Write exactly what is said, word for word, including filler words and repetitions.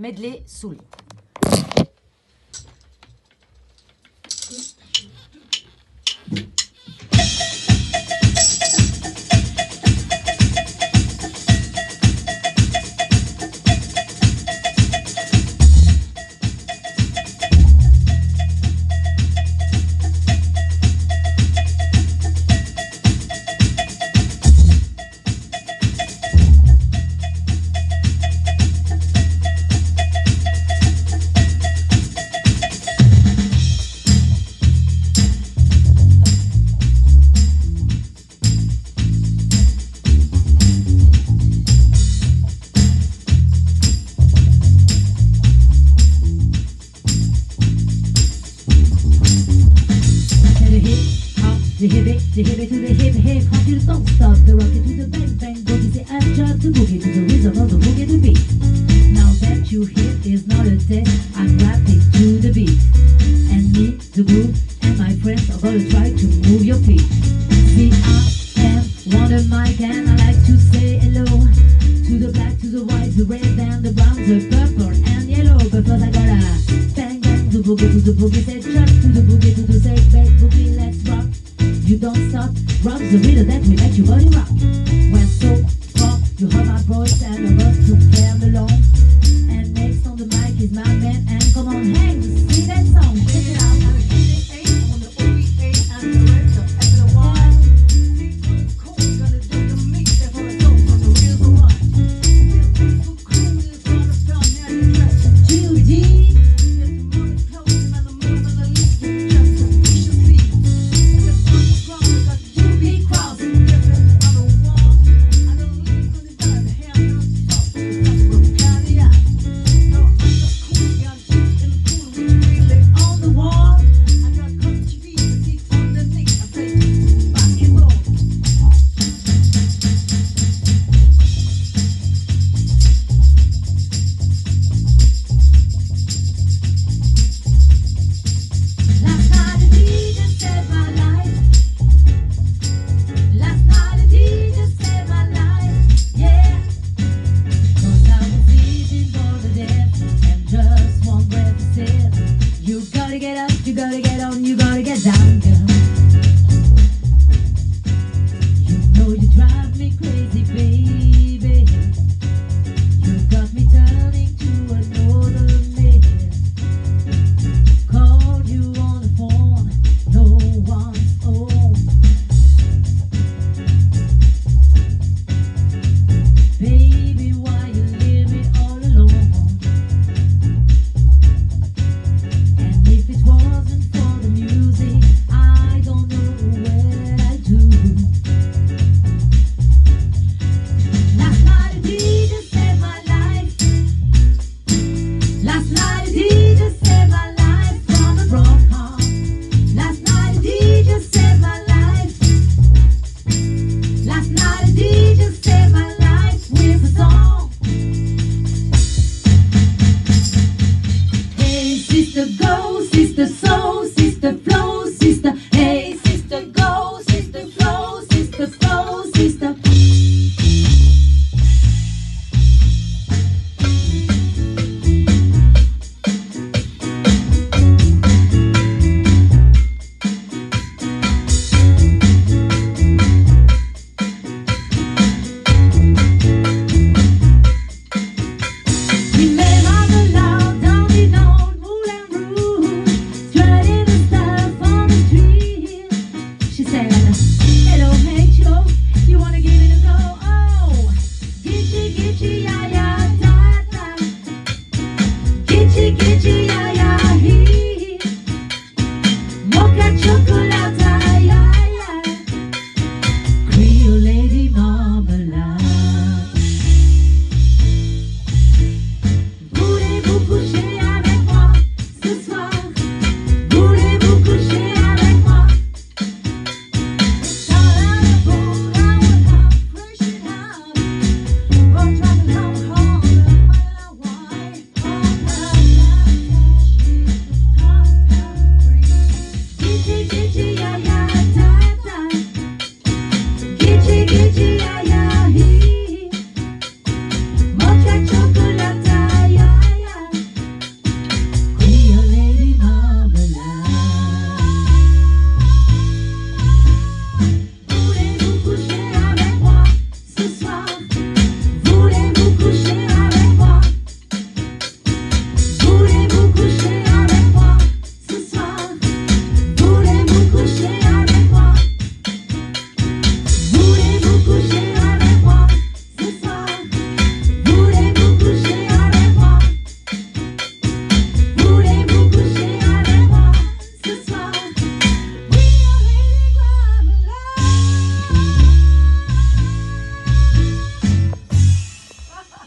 medley soul. The hip it, the hip it to the hip hip hop, you don't stop. The rocket to the bang bang boogie, say I drop the boogie to the rhythm of the boogie to beat. Now that you hit is not a test, I'm rapping to the beat. And me, the groove, and my friends are gonna try to move your feet. See, I am Wonder Mike and I like to say hello to the black, to the white, the red and the brown, the purple and yellow. But first I gotta bang bang the boogie to the boogie, say chop to the boogie to the say bang boogie, let's rock. You don't stop, rock the rhythm that we make your body rock. We're so far, you heard my voice and I want to play along. And next on the mic is my man, and come on, hang, sing that song, check it out. I'm a K eight on the O B A and the director at the one. See for the cool, gonna do the mix, and for the dope, for the real the one. Feel so cool, it's on the film, now you dress. G O D. You gotta get on, you gotta get down, girl. You know you drive me crazy, baby. You got me turning to another man. Called you on the phone, no one's home. Baby, why you leave me all alone? And if it wasn't for the music, I don't know what I'd do. Last night a D J saved my life. Last night a D J saved my life from a broken heart. Last night a D J saved my life. Last night a D J saved my life with a song. Hey sister, go, sister, soul, sister, flow, sister. Hey sister, go, sister, flow, sister, flow, sister. We met on the loud down in old Moulin Rouge, strutting the stuff on the street. She said, hello, hey Joe, you wanna give it a go? Oh, gitchy, gitchy, ya, ya, da, da. Gitchy, gitchy,